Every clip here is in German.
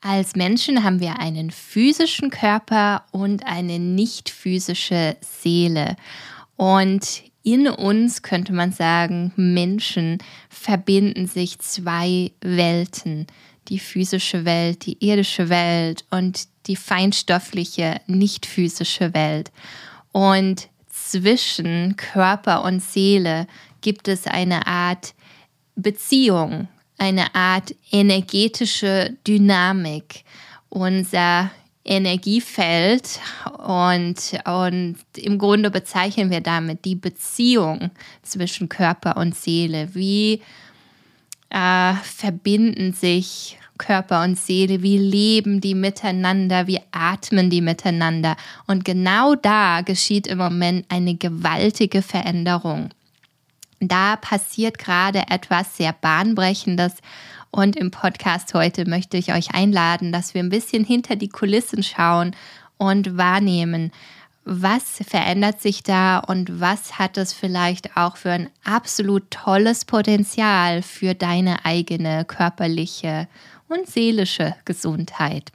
Als Menschen haben wir einen physischen Körper und eine nicht physische Seele. Und in uns, könnte man sagen, Menschen, verbinden sich zwei Welten. Die physische Welt, die irdische Welt und die feinstoffliche, nicht physische Welt. Und zwischen Körper und Seele gibt es eine Art Beziehung, eine Art energetische Dynamik. Unser Energiefeld und im Grunde bezeichnen wir damit die Beziehung zwischen Körper und Seele. Wie verbinden sich Körper und Seele? Wie leben die miteinander? Wie atmen die miteinander? Und genau da geschieht im Moment eine gewaltige Veränderung. Da passiert gerade etwas sehr Bahnbrechendes und im Podcast heute möchte ich euch einladen, dass wir ein bisschen hinter die Kulissen schauen und wahrnehmen, was verändert sich da und was hat es vielleicht auch für ein absolut tolles Potenzial für deine eigene körperliche und seelische Gesundheit.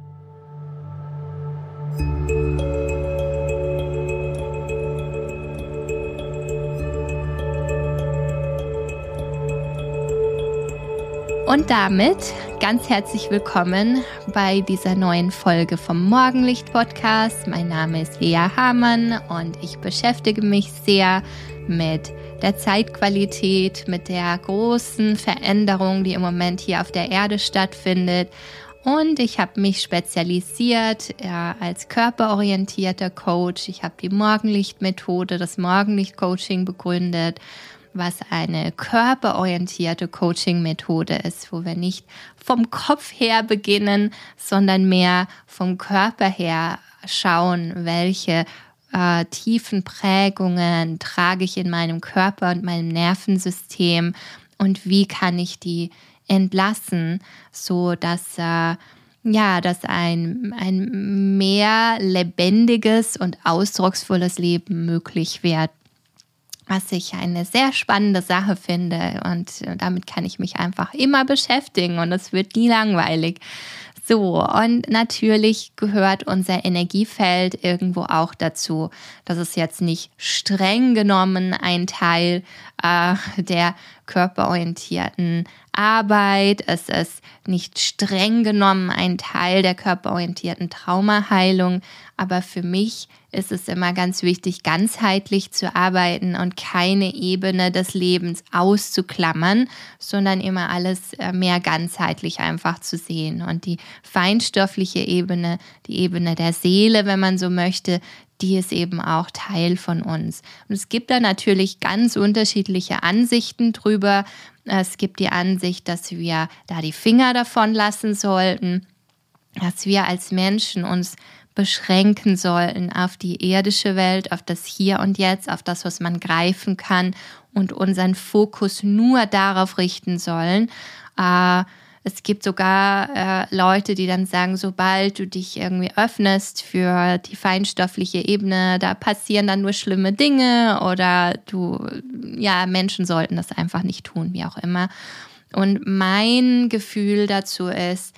Und damit ganz herzlich willkommen bei dieser neuen Folge vom Morgenlicht-Podcast. Mein Name ist Lea Hamann und ich beschäftige mich sehr mit der Zeitqualität, mit der großen Veränderung, die im Moment hier auf der Erde stattfindet. Und ich habe mich spezialisiert als körperorientierter Coach. Ich habe die Morgenlicht-Methode, das Morgenlicht-Coaching begründet, was eine körperorientierte Coaching-Methode ist, wo wir nicht vom Kopf her beginnen, sondern mehr vom Körper her schauen, welche tiefen Prägungen trage ich in meinem Körper und meinem Nervensystem und wie kann ich die entlassen, so dass dass ein mehr lebendiges und ausdrucksvolles Leben möglich wird. Was ich eine sehr spannende Sache finde und damit kann ich mich einfach immer beschäftigen und es wird nie langweilig. So, und natürlich gehört unser Energiefeld irgendwo auch dazu. Das ist jetzt nicht streng genommen ein Teil der körperorientierten Arbeit. Es ist nicht streng genommen ein Teil der körperorientierten Traumaheilung. Aber für mich ist es immer ganz wichtig, ganzheitlich zu arbeiten und keine Ebene des Lebens auszuklammern, sondern immer alles mehr ganzheitlich einfach zu sehen. Und die feinstoffliche Ebene, die Ebene der Seele, wenn man so möchte, die ist eben auch Teil von uns. Und es gibt da natürlich ganz unterschiedliche Ansichten drüber. Es gibt die Ansicht, dass wir da die Finger davon lassen sollten, dass wir als Menschen uns beschränken sollten auf die irdische Welt, auf das Hier und Jetzt, auf das, was man greifen kann und unseren Fokus nur darauf richten sollen. Es gibt sogar Leute, die dann sagen, sobald du dich irgendwie öffnest für die feinstoffliche Ebene, da passieren dann nur schlimme Dinge oder Menschen sollten das einfach nicht tun, wie auch immer. Und mein Gefühl dazu ist,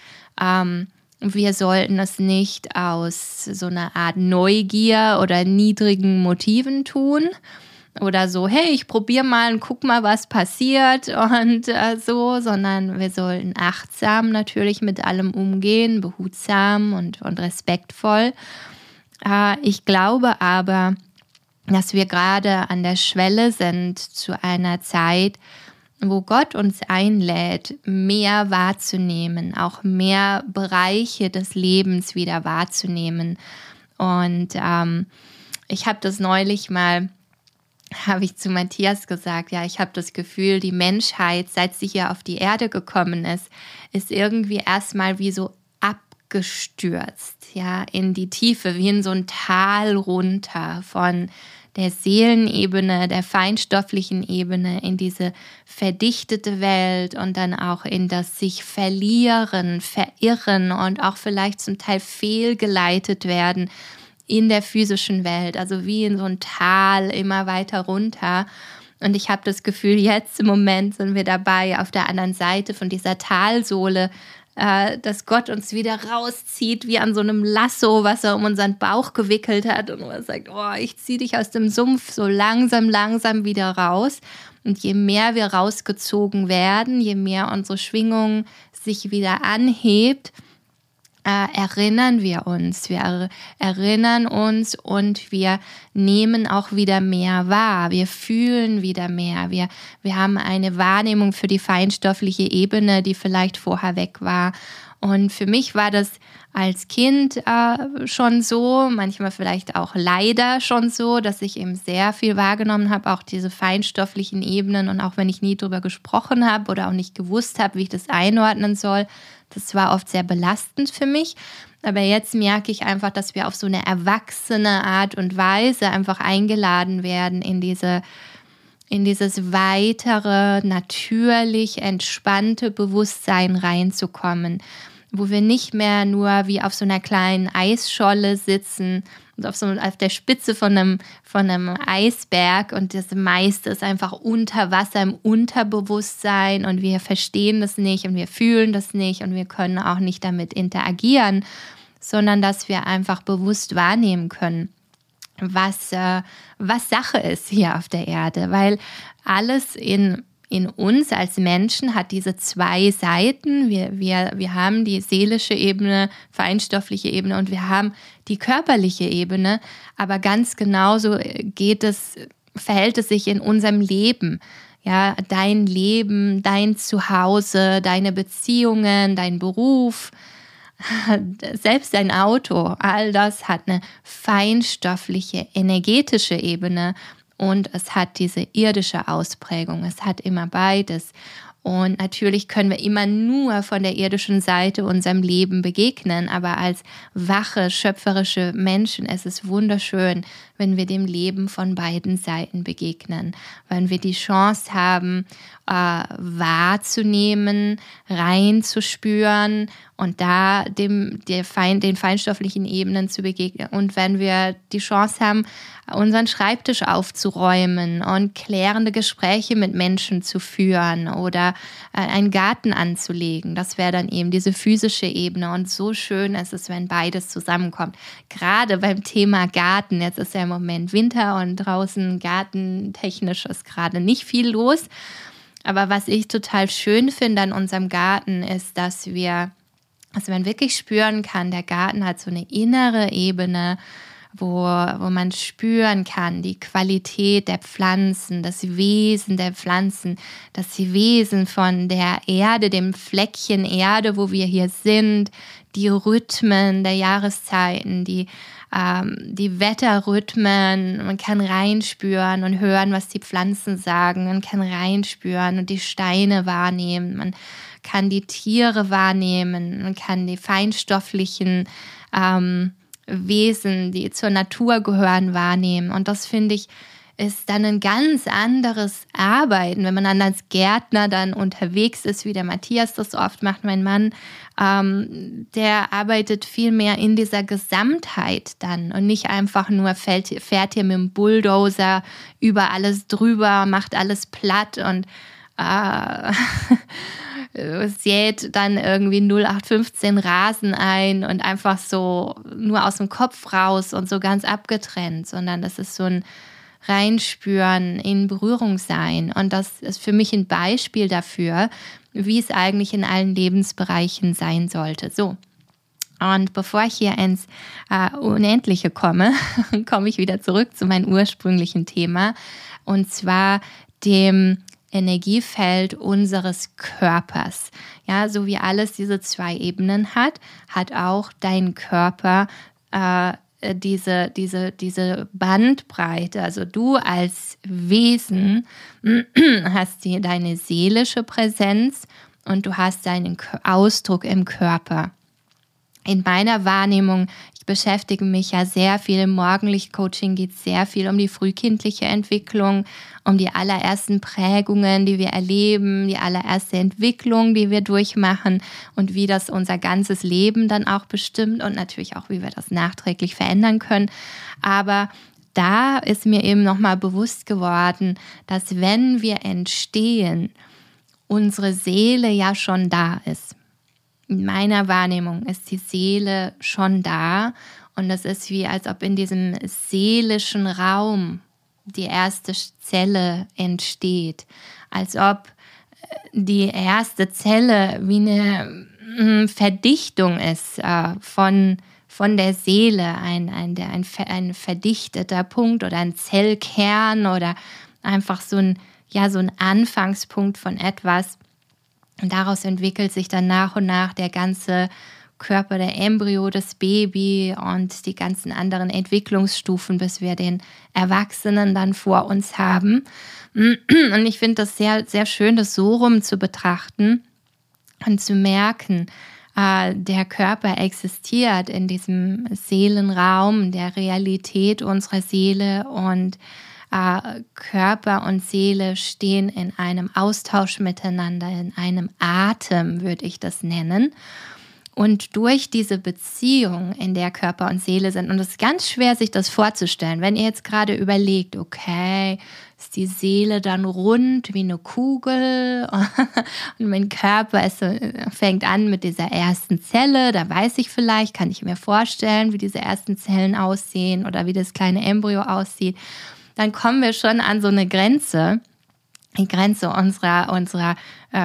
wir sollten es nicht aus so einer Art Neugier oder niedrigen Motiven tun oder so, hey, ich probiere mal und guck mal, was passiert und sondern wir sollten achtsam natürlich mit allem umgehen, behutsam und respektvoll. Ich glaube aber, dass wir gerade an der Schwelle sind zu einer Zeit, wo Gott uns einlädt, mehr wahrzunehmen, auch mehr Bereiche des Lebens wieder wahrzunehmen. Und ich habe das neulich mal, habe ich zu Matthias gesagt, ich habe das Gefühl, die Menschheit, seit sie hier auf die Erde gekommen ist irgendwie erstmal wie so abgestürzt, in die Tiefe, wie in so ein Tal runter von der Seelenebene, der feinstofflichen Ebene in diese verdichtete Welt und dann auch in das sich verlieren, verirren und auch vielleicht zum Teil fehlgeleitet werden in der physischen Welt, also wie in so ein Tal immer weiter runter. Und ich habe das Gefühl, jetzt im Moment sind wir dabei, auf der anderen Seite von dieser Talsohle dass Gott uns wieder rauszieht, wie an so einem Lasso, was er um unseren Bauch gewickelt hat und er sagt, ich ziehe dich aus dem Sumpf so langsam wieder raus. Und je mehr wir rausgezogen werden, je mehr unsere Schwingung sich wieder anhebt, erinnern wir uns. Wir erinnern uns und wir nehmen auch wieder mehr wahr. Wir fühlen wieder mehr. Wir haben eine Wahrnehmung für die feinstoffliche Ebene, die vielleicht vorher weg war. Und für mich war das als Kind schon so, manchmal vielleicht auch leider schon so, dass ich eben sehr viel wahrgenommen habe, auch diese feinstofflichen Ebenen. Und auch wenn ich nie drüber gesprochen habe oder auch nicht gewusst habe, wie ich das einordnen soll, das war oft sehr belastend für mich. Aber jetzt merke ich einfach, dass wir auf so eine erwachsene Art und Weise einfach eingeladen werden, in dieses weitere, natürlich entspannte Bewusstsein reinzukommen, wo wir nicht mehr nur wie auf so einer kleinen Eisscholle sitzen und auf der Spitze von einem Eisberg und das meiste ist einfach unter Wasser im Unterbewusstsein und wir verstehen das nicht und wir fühlen das nicht und wir können auch nicht damit interagieren, sondern dass wir einfach bewusst wahrnehmen können, was Sache ist hier auf der Erde, weil alles in uns als Menschen hat diese zwei Seiten. Wir haben die seelische Ebene, feinstoffliche Ebene und wir haben die körperliche Ebene. Aber ganz genauso verhält es sich in unserem Leben. Ja, dein Leben, dein Zuhause, deine Beziehungen, dein Beruf, selbst dein Auto, all das hat eine feinstoffliche, energetische Ebene. Und es hat diese irdische Ausprägung. Es hat immer beides. Und natürlich können wir immer nur von der irdischen Seite unserem Leben begegnen. Aber als wache, schöpferische Menschen ist es wunderschön, wenn wir dem Leben von beiden Seiten begegnen. Wenn wir die Chance haben, wahrzunehmen, reinzuspüren und da den feinstofflichen Ebenen zu begegnen. Und wenn wir die Chance haben, unseren Schreibtisch aufzuräumen und klärende Gespräche mit Menschen zu führen oder einen Garten anzulegen, das wäre dann eben diese physische Ebene. Und so schön ist es, wenn beides zusammenkommt. Gerade beim Thema Garten, jetzt ist ja im Moment Winter und draußen gartentechnisch ist gerade nicht viel los. Aber was ich total schön finde an unserem Garten ist, dass man wirklich spüren kann, der Garten hat so eine innere Ebene, wo man spüren kann, die Qualität der Pflanzen, das Wesen der Pflanzen, das Wesen von der Erde, dem Fleckchen Erde, wo wir hier sind, die Rhythmen der Jahreszeiten, die Wetterrhythmen, man kann reinspüren und hören, was die Pflanzen sagen, man kann reinspüren und die Steine wahrnehmen, man kann die Tiere wahrnehmen, man kann die feinstofflichen Wesen, die zur Natur gehören, wahrnehmen. Und das, finde ich, ist dann ein ganz anderes Arbeiten, wenn man dann als Gärtner dann unterwegs ist, wie der Matthias das oft macht, mein Mann, der arbeitet viel mehr in dieser Gesamtheit dann und nicht einfach nur fährt hier mit dem Bulldozer über alles drüber, macht alles platt und sät dann irgendwie 0815 Rasen ein und einfach so nur aus dem Kopf raus und so ganz abgetrennt, sondern das ist so ein Reinspüren, in Berührung sein. Und das ist für mich ein Beispiel dafür, wie es eigentlich in allen Lebensbereichen sein sollte. So. Und bevor ich hier ins Unendliche komme ich wieder zurück zu meinem ursprünglichen Thema, und zwar dem Energiefeld unseres Körpers. Ja, so wie alles diese zwei Ebenen hat auch dein Körper diese Bandbreite. Also du als Wesen hast deine seelische Präsenz und du hast deinen Ausdruck im Körper. In meiner Wahrnehmung, ich beschäftige mich ja sehr viel im Morgenlicht-Coaching, geht es sehr viel um die frühkindliche Entwicklung, um die allerersten Prägungen, die wir erleben, die allererste Entwicklung, die wir durchmachen und wie das unser ganzes Leben dann auch bestimmt und natürlich auch, wie wir das nachträglich verändern können. Aber da ist mir eben nochmal bewusst geworden, dass wenn wir entstehen, unsere Seele ja schon da ist. in meiner Wahrnehmung ist die Seele schon da und das ist wie, als ob in diesem seelischen Raum die erste Zelle entsteht, als ob die erste Zelle wie eine Verdichtung ist von der Seele, ein verdichteter Punkt oder ein Zellkern oder einfach so ein Anfangspunkt von etwas. Und daraus entwickelt sich dann nach und nach der ganze Körper, der Embryo, das Baby und die ganzen anderen Entwicklungsstufen, bis wir den Erwachsenen dann vor uns haben. Und ich finde das sehr, sehr schön, das so rum zu betrachten und zu merken, der Körper existiert in diesem Seelenraum, der Realität unserer Seele und Körper und Seele stehen in einem Austausch miteinander, in einem Atem, würde ich das nennen. Und durch diese Beziehung, in der Körper und Seele sind, und es ist ganz schwer, sich das vorzustellen, wenn ihr jetzt gerade überlegt, okay, ist die Seele dann rund wie eine Kugel und mein Körper fängt an mit dieser ersten Zelle, da weiß ich vielleicht, kann ich mir vorstellen, wie diese ersten Zellen aussehen oder wie das kleine Embryo aussieht, dann kommen wir schon an so eine Grenze, die Grenze unserer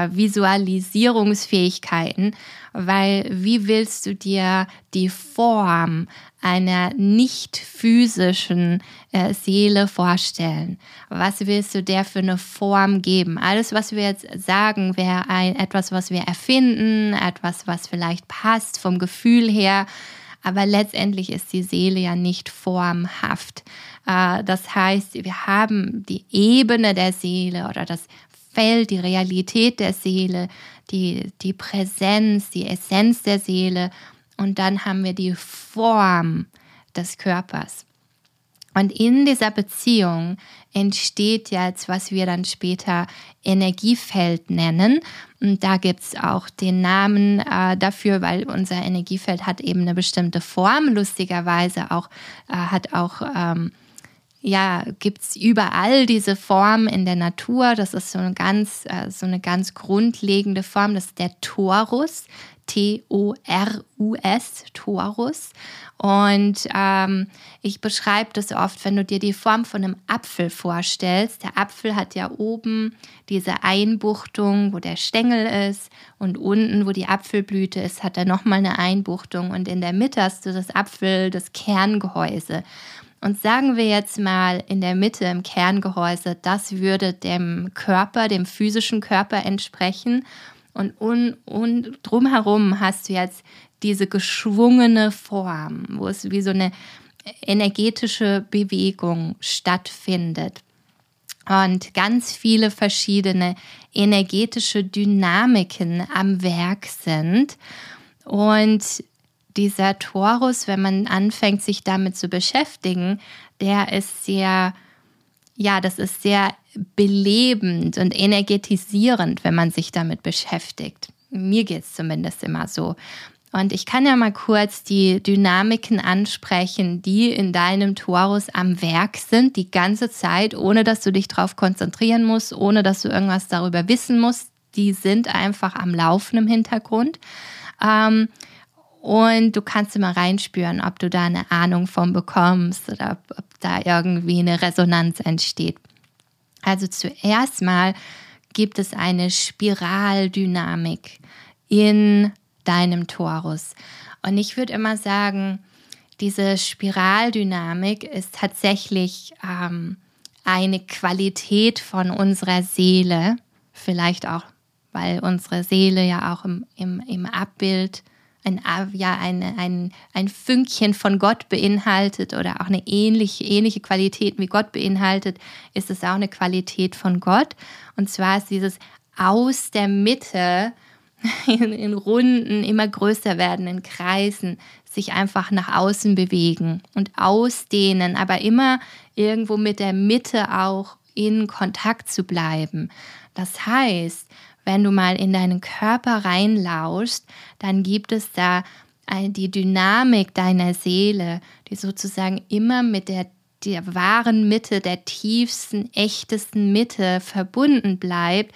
Visualisierungsfähigkeiten, weil wie willst du dir die Form einer nicht physischen Seele vorstellen? Was willst du der für eine Form geben? Alles, was wir jetzt sagen, wäre etwas, was wir erfinden, etwas, was vielleicht passt vom Gefühl her, aber letztendlich ist die Seele ja nicht formhaft. Das heißt, wir haben die Ebene der Seele oder das Feld, die Realität der Seele, die Präsenz, die Essenz der Seele und dann haben wir die Form des Körpers. Und in dieser Beziehung entsteht jetzt, was wir dann später Energiefeld nennen. Und da gibt es auch den Namen dafür, weil unser Energiefeld hat eben eine bestimmte Form. Lustigerweise gibt es überall diese Form in der Natur. Das ist so eine ganz grundlegende Form. Das ist der Torus, T-O-R-U-S, Torus. Und ich beschreibe das oft, wenn du dir die Form von einem Apfel vorstellst. Der Apfel hat ja oben diese Einbuchtung, wo der Stängel ist und unten, wo die Apfelblüte ist, hat er nochmal eine Einbuchtung und in der Mitte hast du das Kerngehäuse. Und sagen wir jetzt mal in der Mitte im Kerngehäuse, das würde dem Körper, dem physischen Körper entsprechen. Und drumherum hast du jetzt diese geschwungene Form, wo es wie so eine energetische Bewegung stattfindet. Und ganz viele verschiedene energetische Dynamiken am Werk sind. Und dieser Torus, wenn man anfängt, sich damit zu beschäftigen, das ist sehr belebend und energetisierend, wenn man sich damit beschäftigt. Mir geht es zumindest immer so. Und ich kann ja mal kurz die Dynamiken ansprechen, die in deinem Torus am Werk sind, die ganze Zeit, ohne dass du dich darauf konzentrieren musst, ohne dass du irgendwas darüber wissen musst. Die sind einfach am Laufen im Hintergrund. Und du kannst immer reinspüren, ob du da eine Ahnung von bekommst oder ob da irgendwie eine Resonanz entsteht. Also zuerst mal gibt es eine Spiraldynamik in deinem Torus. Und ich würde immer sagen, diese Spiraldynamik ist tatsächlich eine Qualität von unserer Seele, vielleicht auch, weil unsere Seele ja auch im Abbild ein Fünkchen von Gott beinhaltet oder auch eine ähnliche Qualität wie Gott beinhaltet, ist es auch eine Qualität von Gott. Und zwar ist dieses aus der Mitte in Runden immer größer werden, in Kreisen, sich einfach nach außen bewegen und ausdehnen, aber immer irgendwo mit der Mitte auch in Kontakt zu bleiben. Das heißt, wenn du mal in deinen Körper reinlauschst, dann gibt es da die Dynamik deiner Seele, die sozusagen immer mit der wahren Mitte, der tiefsten, echtesten Mitte verbunden bleibt,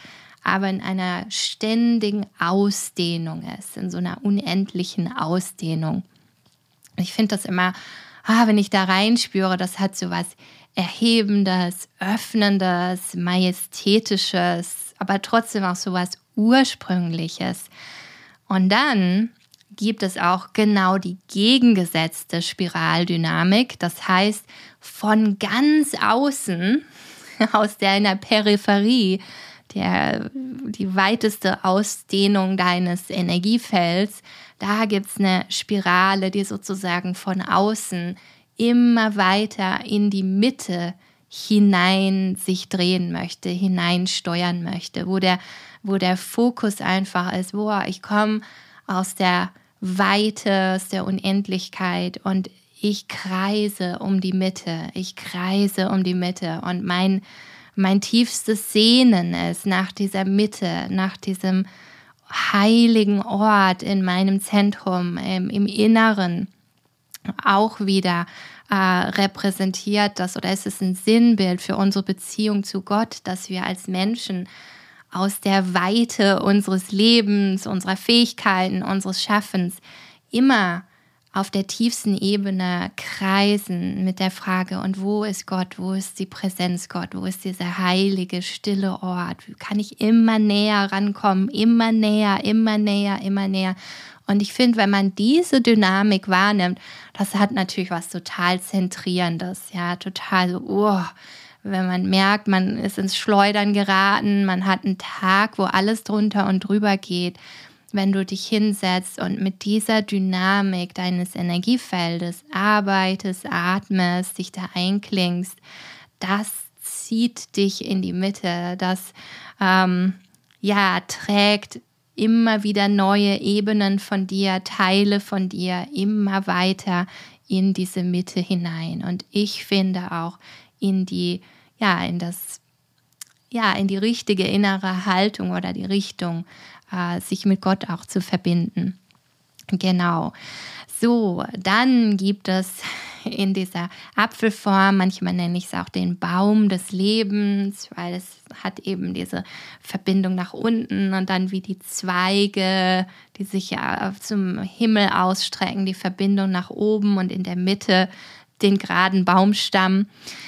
aber in einer ständigen Ausdehnung ist, in so einer unendlichen Ausdehnung. Ich finde das immer, wenn ich da reinspüre, das hat so was Erhebendes, Öffnendes, Majestätisches, aber trotzdem auch so was Ursprüngliches. Und dann gibt es auch genau die gegengesetzte Spiraldynamik. Das heißt, von ganz außen, aus der Peripherie, die weiteste Ausdehnung deines Energiefelds, da gibt es eine Spirale, die sozusagen von außen immer weiter in die Mitte hinein sich drehen möchte, hineinsteuern möchte, wo der Fokus einfach ist, ich komme aus der Weite, aus der Unendlichkeit und ich kreise um die Mitte und mein tiefstes Sehnen ist nach dieser Mitte, nach diesem heiligen Ort in meinem Zentrum, im Inneren, auch wieder repräsentiert das, oder es ist ein Sinnbild für unsere Beziehung zu Gott, dass wir als Menschen aus der Weite unseres Lebens, unserer Fähigkeiten, unseres Schaffens immer auf der tiefsten Ebene kreisen mit der Frage, und wo ist Gott, wo ist die Präsenz Gott, wo ist dieser heilige, stille Ort, wie kann ich immer näher rankommen, immer näher, immer näher, immer näher. Und ich finde, wenn man diese Dynamik wahrnimmt, das hat natürlich was total Zentrierendes, ja, total so, wenn man merkt, man ist ins Schleudern geraten, man hat einen Tag, wo alles drunter und drüber geht. Wenn du dich hinsetzt und mit dieser Dynamik deines Energiefeldes arbeitest, atmest, dich da einklingst, das zieht dich in die Mitte, das trägt immer wieder neue Ebenen von dir, Teile von dir immer weiter in diese Mitte hinein. Und ich finde auch in die richtige innere Haltung oder die Richtung, sich mit Gott auch zu verbinden. Genau. So, dann gibt es in dieser Apfelform, manchmal nenne ich es auch den Baum des Lebens, weil es hat eben diese Verbindung nach unten und dann wie die Zweige, die sich ja zum Himmel ausstrecken, die Verbindung nach oben und in der Mitte den geraden Baumstamm.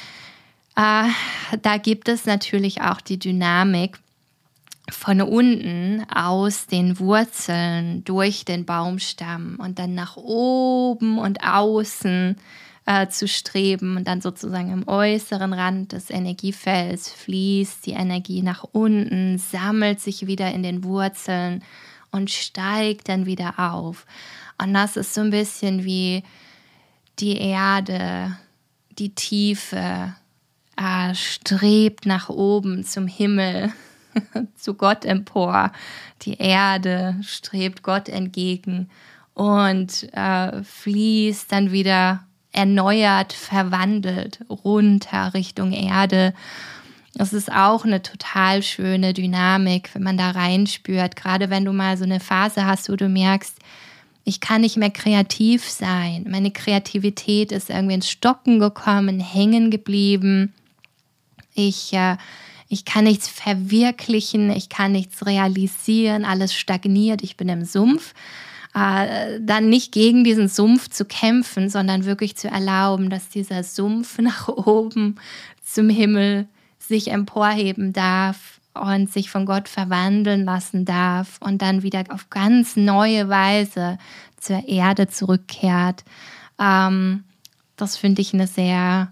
Da gibt es natürlich auch die Dynamik, von unten aus den Wurzeln durch den Baumstamm und dann nach oben und außen zu streben und dann sozusagen im äußeren Rand des Energiefelds fließt die Energie nach unten, sammelt sich wieder in den Wurzeln und steigt dann wieder auf. Und das ist so ein bisschen wie die Erde, die Tiefe, strebt nach oben zum Himmel, zu Gott empor. Die Erde strebt Gott entgegen und fließt dann wieder erneuert, verwandelt runter Richtung Erde. Das ist auch eine total schöne Dynamik, wenn man da reinspürt. Gerade wenn du mal so eine Phase hast, wo du merkst, ich kann nicht mehr kreativ sein. Meine Kreativität ist irgendwie ins Stocken gekommen, hängen geblieben. Ich kann nichts verwirklichen, ich kann nichts realisieren, alles stagniert, ich bin im Sumpf. Dann nicht gegen diesen Sumpf zu kämpfen, sondern wirklich zu erlauben, dass dieser Sumpf nach oben zum Himmel sich emporheben darf und sich von Gott verwandeln lassen darf und dann wieder auf ganz neue Weise zur Erde zurückkehrt. Das finde ich eine sehr,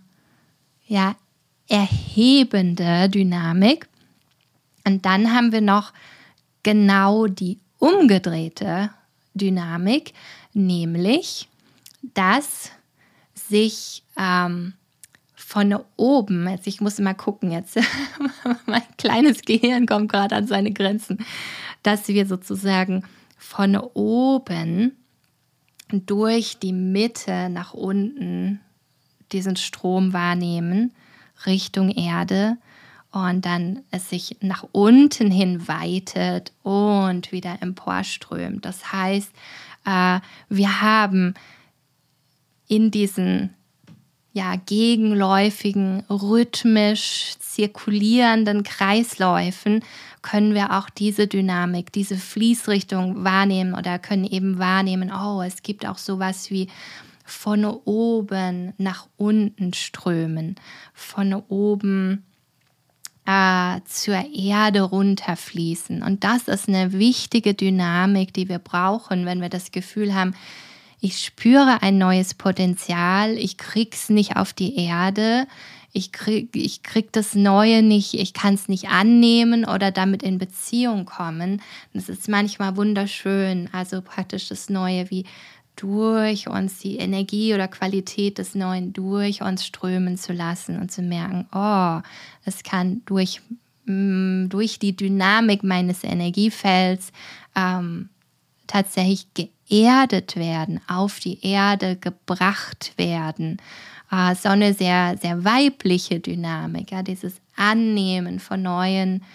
erhebende Dynamik. Und dann haben wir noch genau die umgedrehte Dynamik, nämlich, dass sich von oben, jetzt ich muss mal gucken, jetzt mein kleines Gehirn kommt gerade an seine Grenzen, dass wir sozusagen von oben durch die Mitte nach unten diesen Strom wahrnehmen, Richtung Erde, und dann es sich nach unten hin weitet und wieder emporströmt. Das heißt, wir haben in diesen gegenläufigen, rhythmisch zirkulierenden Kreisläufen können wir auch diese Dynamik, diese Fließrichtung wahrnehmen oder können eben wahrnehmen, es gibt auch sowas wie von oben nach unten strömen, von oben zur Erde runterfließen. Und das ist eine wichtige Dynamik, die wir brauchen, wenn wir das Gefühl haben, ich spüre ein neues Potenzial, ich krieg's nicht auf die Erde, ich krieg das Neue nicht, ich kann es nicht annehmen oder damit in Beziehung kommen. Das ist manchmal wunderschön, also praktisch das Neue wie durch uns, die Energie oder Qualität des Neuen durch uns strömen zu lassen und zu merken, es kann durch die Dynamik meines Energiefelds tatsächlich geerdet werden, auf die Erde gebracht werden. So eine sehr, sehr weibliche Dynamik, dieses Annehmen von neuen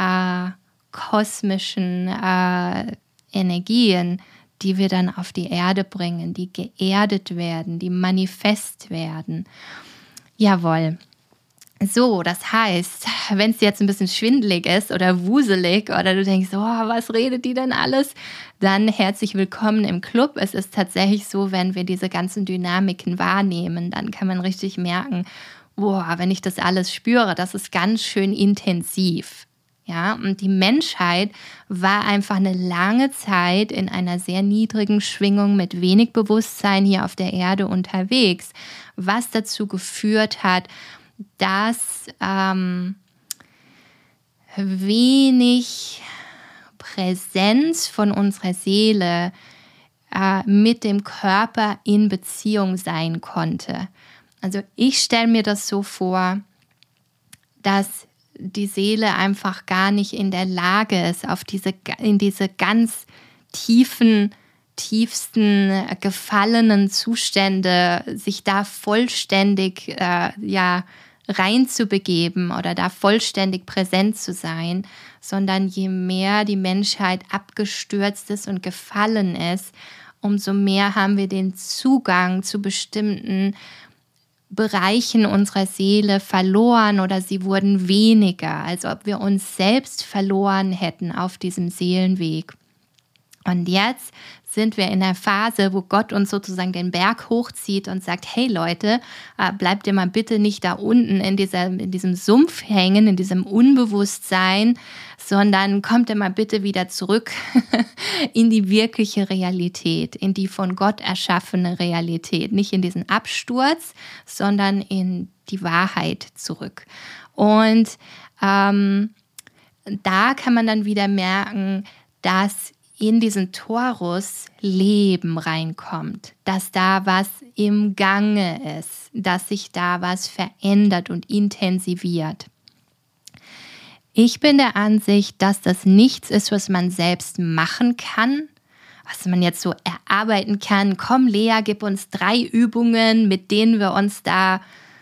kosmischen Energien, die wir dann auf die Erde bringen, die geerdet werden, die manifest werden. Jawohl. So, das heißt, wenn es jetzt ein bisschen schwindelig ist oder wuselig oder du denkst, was redet die denn alles? Dann herzlich willkommen im Club. Es ist tatsächlich so, wenn wir diese ganzen Dynamiken wahrnehmen, dann kann man richtig merken, wenn ich das alles spüre, das ist ganz schön intensiv. Ja, und die Menschheit war einfach eine lange Zeit in einer sehr niedrigen Schwingung mit wenig Bewusstsein hier auf der Erde unterwegs, was dazu geführt hat, dass wenig Präsenz von unserer Seele mit dem Körper in Beziehung sein konnte. Also ich stelle mir das so vor, dass die Seele einfach gar nicht in der Lage ist, in diese ganz tiefsten, gefallenen Zustände sich da vollständig reinzubegeben oder da vollständig präsent zu sein, sondern je mehr die Menschheit abgestürzt ist und gefallen ist, umso mehr haben wir den Zugang zu bestimmten Bereichen unserer Seele verloren oder sie wurden weniger, als ob wir uns selbst verloren hätten auf diesem Seelenweg. Und jetzt sind wir in der Phase, wo Gott uns sozusagen den Berg hochzieht und sagt, hey Leute, bleibt ihr mal bitte nicht da unten in diesem Sumpf hängen, in diesem Unbewusstsein, sondern kommt ihr mal bitte wieder zurück in die wirkliche Realität, in die von Gott erschaffene Realität. Nicht in diesen Absturz, sondern in die Wahrheit zurück. Und da kann man dann wieder merken, dass in diesen Torus Leben reinkommt, dass da was im Gange ist, dass sich da was verändert und intensiviert. Ich bin der Ansicht, dass das nichts ist, was man selbst machen kann, was man jetzt so erarbeiten kann. Komm, Lea, gib uns 3 Übungen, mit denen wir uns da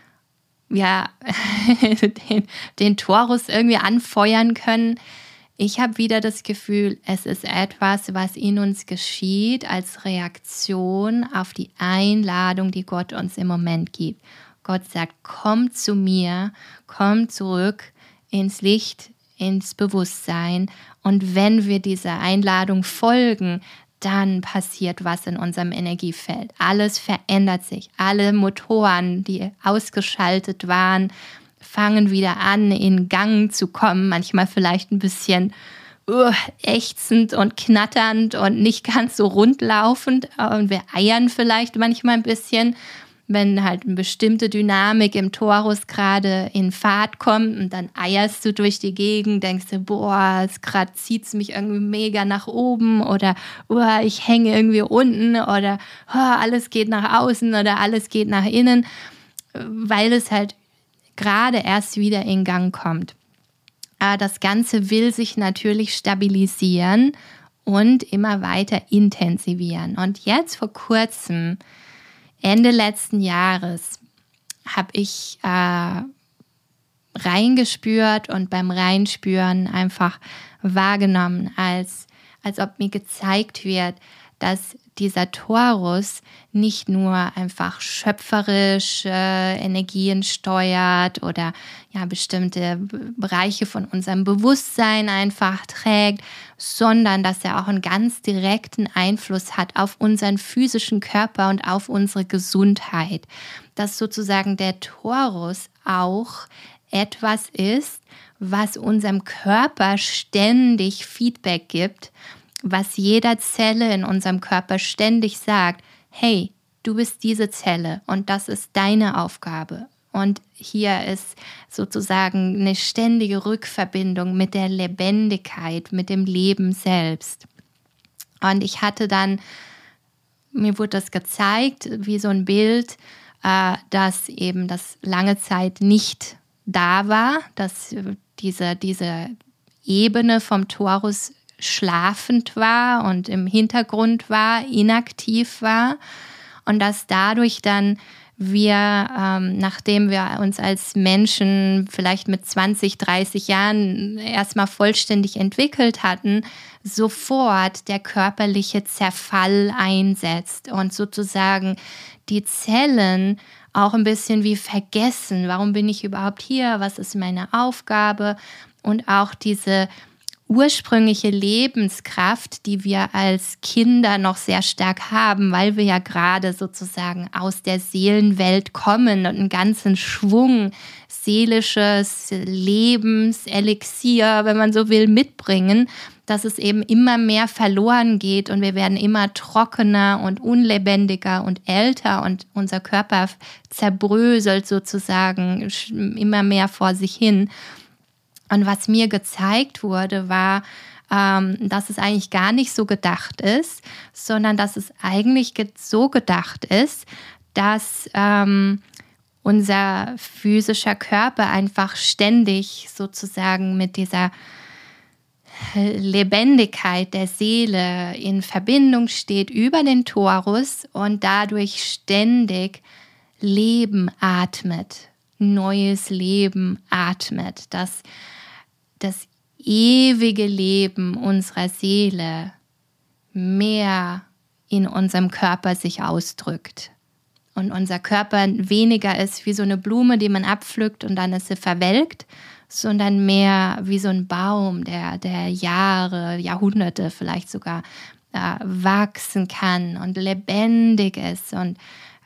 den Torus irgendwie anfeuern können. Ich habe wieder das Gefühl, es ist etwas, was in uns geschieht als Reaktion auf die Einladung, die Gott uns im Moment gibt. Gott sagt, komm zu mir, komm zurück ins Licht, ins Bewusstsein. Und wenn wir dieser Einladung folgen, dann passiert was in unserem Energiefeld. Alles verändert sich. Alle Motoren, die ausgeschaltet waren, fangen wieder an, in Gang zu kommen, manchmal vielleicht ein bisschen ächzend und knatternd und nicht ganz so rundlaufend. Und wir eiern vielleicht manchmal ein bisschen, wenn halt eine bestimmte Dynamik im Torus gerade in Fahrt kommt und dann eierst du durch die Gegend, denkst du, gerade zieht es mich irgendwie mega nach oben oder ich hänge irgendwie unten oder alles geht nach außen oder alles geht nach innen, weil es halt gerade erst wieder in Gang kommt. Das Ganze will sich natürlich stabilisieren und immer weiter intensivieren. Und jetzt vor kurzem, Ende letzten Jahres, habe ich reingespürt und beim Reinspüren einfach wahrgenommen, als ob mir gezeigt wird, dass dieser Taurus nicht nur einfach schöpferisch Energien steuert oder ja bestimmte Bereiche von unserem Bewusstsein einfach trägt, sondern dass er auch einen ganz direkten Einfluss hat auf unseren physischen Körper und auf unsere Gesundheit. Dass sozusagen der Taurus auch etwas ist, was unserem Körper ständig Feedback gibt, was jeder Zelle in unserem Körper ständig sagt, hey, du bist diese Zelle und das ist deine Aufgabe. Und hier ist sozusagen eine ständige Rückverbindung mit der Lebendigkeit, mit dem Leben selbst. Und ich hatte dann, mir wurde das gezeigt, wie so ein Bild, dass eben das lange Zeit nicht da war, dass diese Ebene vom Taurus schlafend war und im Hintergrund war, inaktiv war und dass dadurch dann wir, nachdem wir uns als Menschen vielleicht mit 20, 30 Jahren erstmal vollständig entwickelt hatten, sofort der körperliche Zerfall einsetzt und sozusagen die Zellen auch ein bisschen wie vergessen, warum bin ich überhaupt hier, was ist meine Aufgabe und auch diese ursprüngliche Lebenskraft, die wir als Kinder noch sehr stark haben, weil wir ja gerade sozusagen aus der Seelenwelt kommen und einen ganzen Schwung seelisches Lebenselixier, wenn man so will, mitbringen, dass es eben immer mehr verloren geht und wir werden immer trockener und unlebendiger und älter und unser Körper zerbröselt sozusagen immer mehr vor sich hin. Und was mir gezeigt wurde, war, dass es eigentlich gar nicht so gedacht ist, sondern dass es eigentlich so gedacht ist, dass unser physischer Körper einfach ständig sozusagen mit dieser Lebendigkeit der Seele in Verbindung steht über den Taurus und dadurch ständig Leben atmet, neues Leben atmet, dass das ewige Leben unserer Seele mehr in unserem Körper sich ausdrückt. Und unser Körper weniger ist wie so eine Blume, die man abpflückt und dann ist sie verwelkt, sondern mehr wie so ein Baum, der Jahre, Jahrhunderte vielleicht sogar wachsen kann und lebendig ist und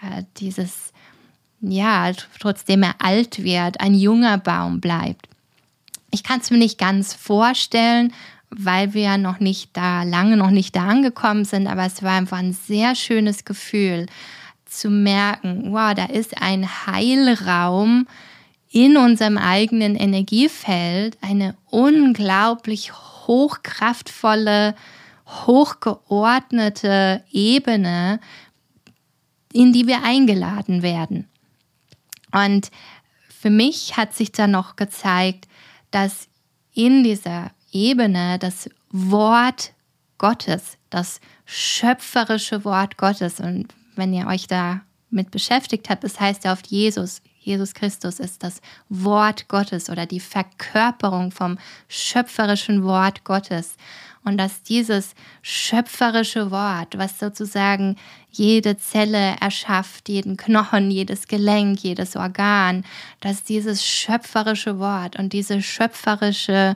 trotzdem er alt wird, ein junger Baum bleibt. Ich kann es mir nicht ganz vorstellen, weil wir lange noch nicht da angekommen sind, aber es war einfach ein sehr schönes Gefühl zu merken, wow, da ist ein Heilraum in unserem eigenen Energiefeld, eine unglaublich hochkraftvolle, hochgeordnete Ebene, in die wir eingeladen werden. Und für mich hat sich dann noch gezeigt, dass in dieser Ebene das Wort Gottes, das schöpferische Wort Gottes, und wenn ihr euch damit beschäftigt habt, das heißt ja oft Jesus Christus ist das Wort Gottes oder die Verkörperung vom schöpferischen Wort Gottes. Und dass dieses schöpferische Wort, was sozusagen jede Zelle erschafft, jeden Knochen, jedes Gelenk, jedes Organ, dass dieses schöpferische Wort und diese schöpferische,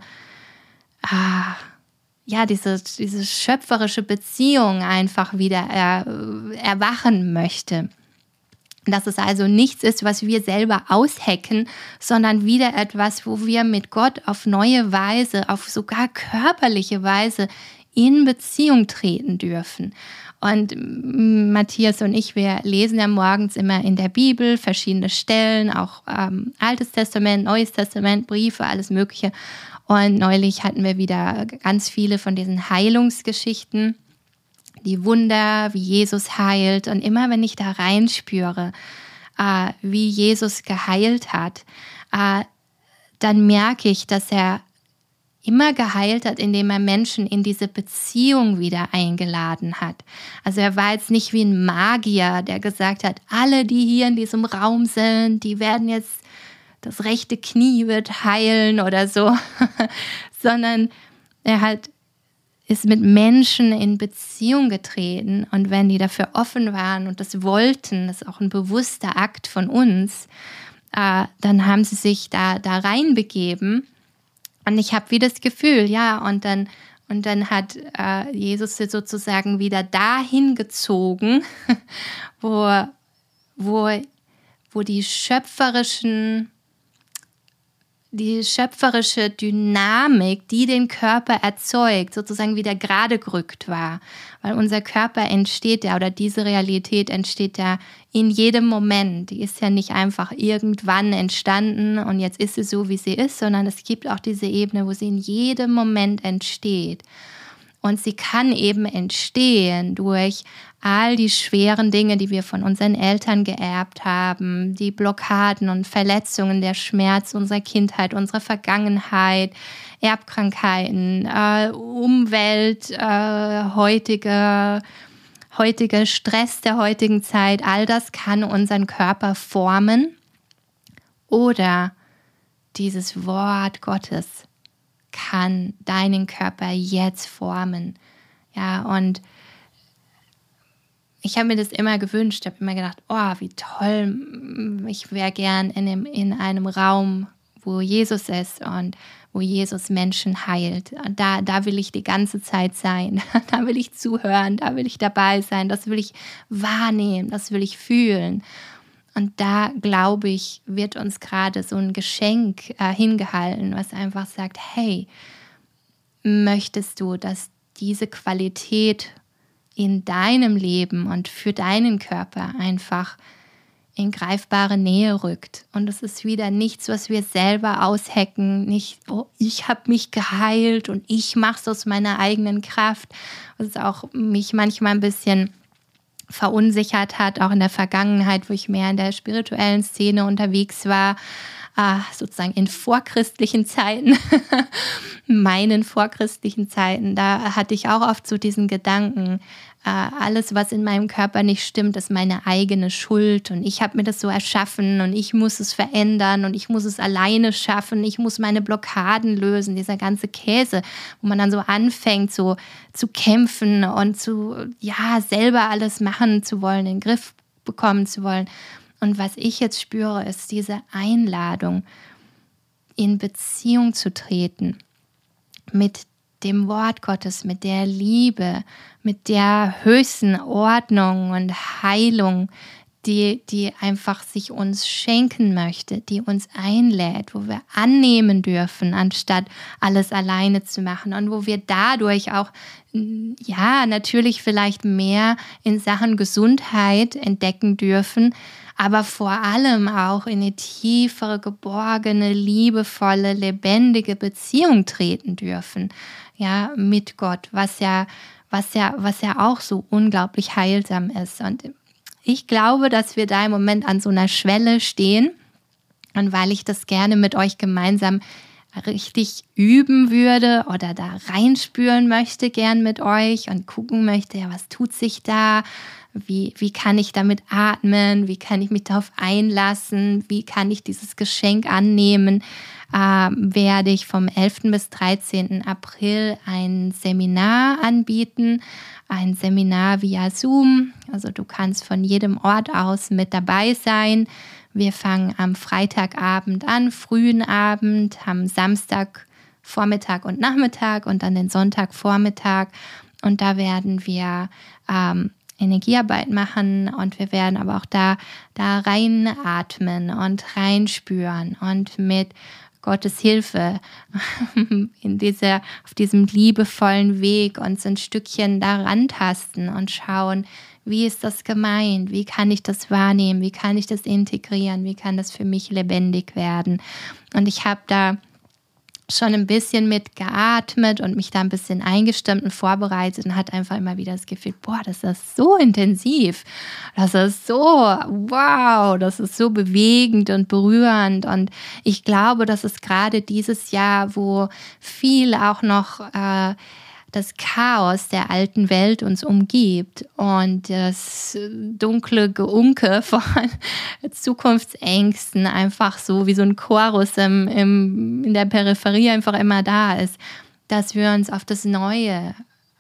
diese schöpferische Beziehung einfach wieder erwachen möchte. Dass es also nichts ist, was wir selber aushacken, sondern wieder etwas, wo wir mit Gott auf neue Weise, auf sogar körperliche Weise in Beziehung treten dürfen. Und Matthias und ich, wir lesen ja morgens immer in der Bibel verschiedene Stellen, auch Altes Testament, Neues Testament, Briefe, alles Mögliche. Und neulich hatten wir wieder ganz viele von diesen Heilungsgeschichten, die Wunder, wie Jesus heilt. Und immer wenn ich da reinspüre, wie Jesus geheilt hat, dann merke ich, dass er immer geheilt hat, indem er Menschen in diese Beziehung wieder eingeladen hat. Also er war jetzt nicht wie ein Magier, der gesagt hat, alle, die hier in diesem Raum sind, die werden jetzt, das rechte Knie wird heilen oder so, sondern er ist mit Menschen in Beziehung getreten und wenn die dafür offen waren und das wollten, das ist auch ein bewusster Akt von uns, dann haben sie sich da reinbegeben und ich habe wieder das Gefühl, ja, und dann hat Jesus sie sozusagen wieder dahin gezogen, wo die schöpferische Dynamik, die den Körper erzeugt, sozusagen wieder gerade gerückt war. Weil unser Körper entsteht ja, oder diese Realität entsteht ja in jedem Moment. Die ist ja nicht einfach irgendwann entstanden und jetzt ist sie so, wie sie ist, sondern es gibt auch diese Ebene, wo sie in jedem Moment entsteht. Und sie kann eben entstehen durch all die schweren Dinge, die wir von unseren Eltern geerbt haben, die Blockaden und Verletzungen, der Schmerz unserer Kindheit, unserer Vergangenheit, Erbkrankheiten, Umwelt, heutiger Stress der heutigen Zeit. All das kann unseren Körper formen oder dieses Wort Gottes kann deinen Körper jetzt formen. Ja, und ich habe mir das immer gewünscht, ich habe immer gedacht, oh, wie toll, ich wäre gern in einem Raum, wo Jesus ist und wo Jesus Menschen heilt. Und da will ich die ganze Zeit sein, da will ich zuhören, da will ich dabei sein, das will ich wahrnehmen, das will ich fühlen. Und da, glaube ich, wird uns gerade so ein Geschenk hingehalten, was einfach sagt, hey, möchtest du, dass diese Qualität in deinem Leben und für deinen Körper einfach in greifbare Nähe rückt. Und es ist wieder nichts, was wir selber aushacken, nicht, oh, ich habe mich geheilt und ich mache es aus meiner eigenen Kraft, was auch mich manchmal ein bisschen verunsichert hat, auch in der Vergangenheit, wo ich mehr in der spirituellen Szene unterwegs war, sozusagen in vorchristlichen Zeiten, meinen vorchristlichen Zeiten, da hatte ich auch oft so diesen Gedanken, alles, was in meinem Körper nicht stimmt, ist meine eigene Schuld und ich habe mir das so erschaffen und ich muss es verändern und ich muss es alleine schaffen, ich muss meine Blockaden lösen, dieser ganze Käse, wo man dann so anfängt so zu kämpfen und selber alles machen zu wollen, in den Griff bekommen zu wollen. Und was ich jetzt spüre, ist diese Einladung, in Beziehung zu treten mit dem Wort Gottes, mit der Liebe, mit der höchsten Ordnung und Heilung, die einfach sich uns schenken möchte, die uns einlädt, wo wir annehmen dürfen, anstatt alles alleine zu machen und wo wir dadurch auch, ja, natürlich vielleicht mehr in Sachen Gesundheit entdecken dürfen, aber vor allem auch in eine tiefere, geborgene, liebevolle, lebendige Beziehung treten dürfen, ja, mit Gott, was ja auch so unglaublich heilsam ist. Und ich glaube, dass wir da im Moment an so einer Schwelle stehen und weil ich das gerne mit euch gemeinsam richtig üben würde oder da reinspüren möchte gern mit euch und gucken möchte, ja, was tut sich da? Wie kann ich damit atmen? Wie kann ich mich darauf einlassen? Wie kann ich dieses Geschenk annehmen? Werde ich vom 11. bis 13. April ein Seminar anbieten. Ein Seminar via Zoom. Also du kannst von jedem Ort aus mit dabei sein. Wir fangen am Freitagabend an, frühen Abend, haben Samstag, Vormittag und Nachmittag und dann den Sonntagvormittag. Und da werden wir Energiearbeit machen und wir werden aber auch da reinatmen und reinspüren und mit Gottes Hilfe auf diesem liebevollen Weg uns ein Stückchen da rantasten und schauen, wie ist das gemeint, wie kann ich das wahrnehmen, wie kann ich das integrieren, wie kann das für mich lebendig werden. Und ich habe da schon ein bisschen mit geatmet und mich da ein bisschen eingestimmt und vorbereitet und hatte einfach immer wieder das Gefühl, boah, das ist so intensiv, das ist so, wow, das ist so bewegend und berührend und ich glaube, das ist gerade dieses Jahr, wo viel auch noch das Chaos der alten Welt uns umgibt und das dunkle Geunke von Zukunftsängsten einfach so wie so ein Chorus in der Peripherie einfach immer da ist, dass wir uns auf das Neue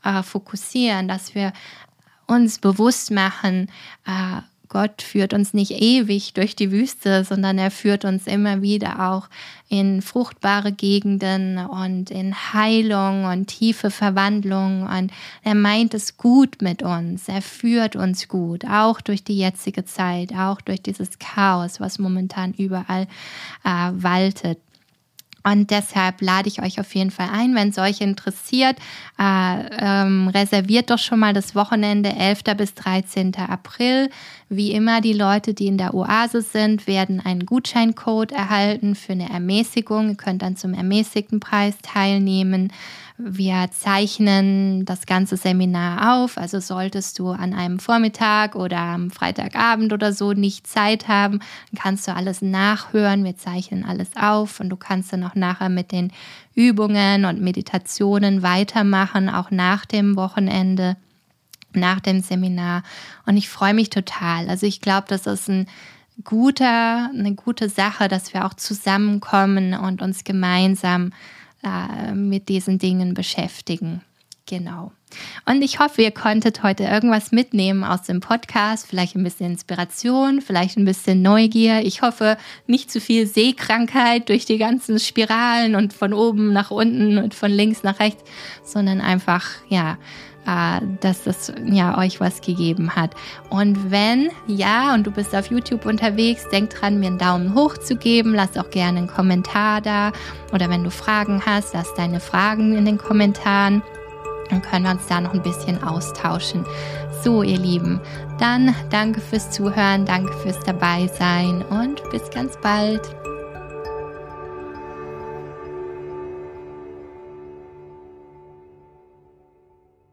fokussieren, dass wir uns bewusst machen, Gott führt uns nicht ewig durch die Wüste, sondern er führt uns immer wieder auch in fruchtbare Gegenden und in Heilung und tiefe Verwandlung. Und er meint es gut mit uns. Er führt uns gut, auch durch die jetzige Zeit, auch durch dieses Chaos, was momentan überall waltet. Und deshalb lade ich euch auf jeden Fall ein, wenn es euch interessiert, reserviert doch schon mal das Wochenende 11. bis 13. April. Wie immer, die Leute, die in der Oase sind, werden einen Gutscheincode erhalten für eine Ermäßigung. Ihr könnt dann zum ermäßigten Preis teilnehmen. Wir zeichnen das ganze Seminar auf, also solltest du an einem Vormittag oder am Freitagabend oder so nicht Zeit haben, dann kannst du alles nachhören, wir zeichnen alles auf und du kannst dann auch nachher mit den Übungen und Meditationen weitermachen, auch nach dem Wochenende, nach dem Seminar. Und ich freue mich total, also ich glaube, das ist eine gute Sache, dass wir auch zusammenkommen und uns gemeinsam mit diesen Dingen beschäftigen. Genau. Und ich hoffe, ihr konntet heute irgendwas mitnehmen aus dem Podcast, vielleicht ein bisschen Inspiration, vielleicht ein bisschen Neugier. Ich hoffe, nicht zu viel Sehkrankheit durch die ganzen Spiralen und von oben nach unten und von links nach rechts, sondern einfach, dass das euch was gegeben hat. Und wenn und du bist auf YouTube unterwegs, denk dran, mir einen Daumen hoch zu geben. Lass auch gerne einen Kommentar da. Oder wenn du Fragen hast, lass deine Fragen in den Kommentaren. Dann können wir uns da noch ein bisschen austauschen. So, ihr Lieben, dann danke fürs Zuhören, danke fürs Dabeisein und bis ganz bald.